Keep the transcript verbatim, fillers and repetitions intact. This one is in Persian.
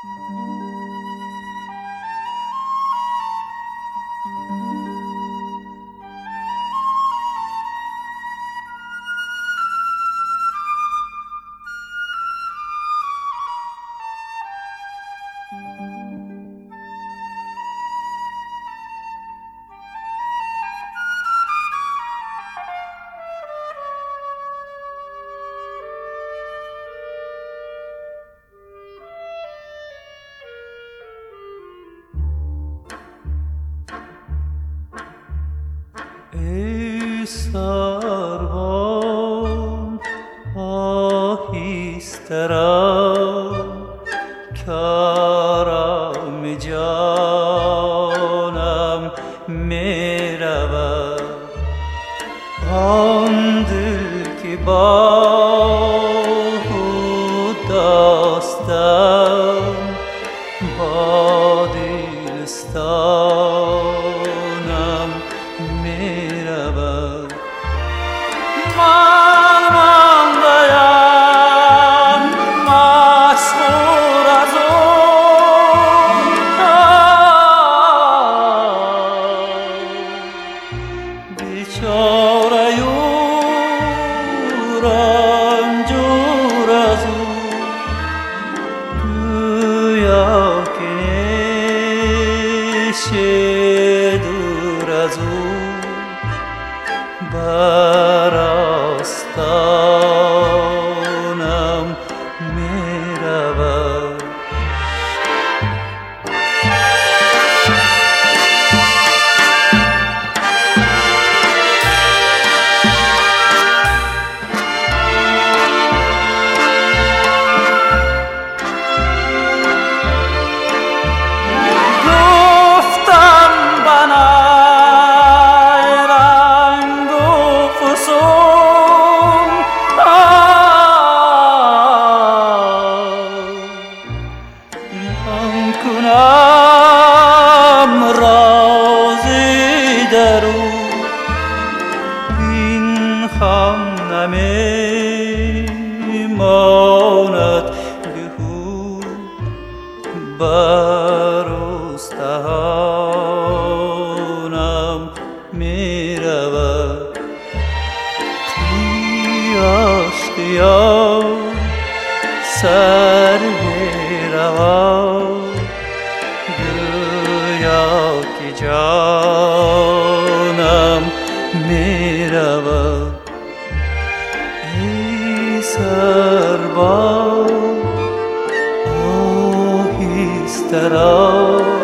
ای سروان آهسته رو، کارم جانم می رود. آن دل که با خود داشتم با دلستانم می رود. من مانده‌ام مسحور از آن بیچاره و رنجور از او. گویا که نیست دور از او، بر آستانم می رود. گفتم بنای رنگ و فسون، نهان کنم رازی در او. این خم نمی ماند بهو، بر استخوانم می رود. قیاس قیاس سر می رود، گویا که جانم می رود. ای سروان آهسته رو،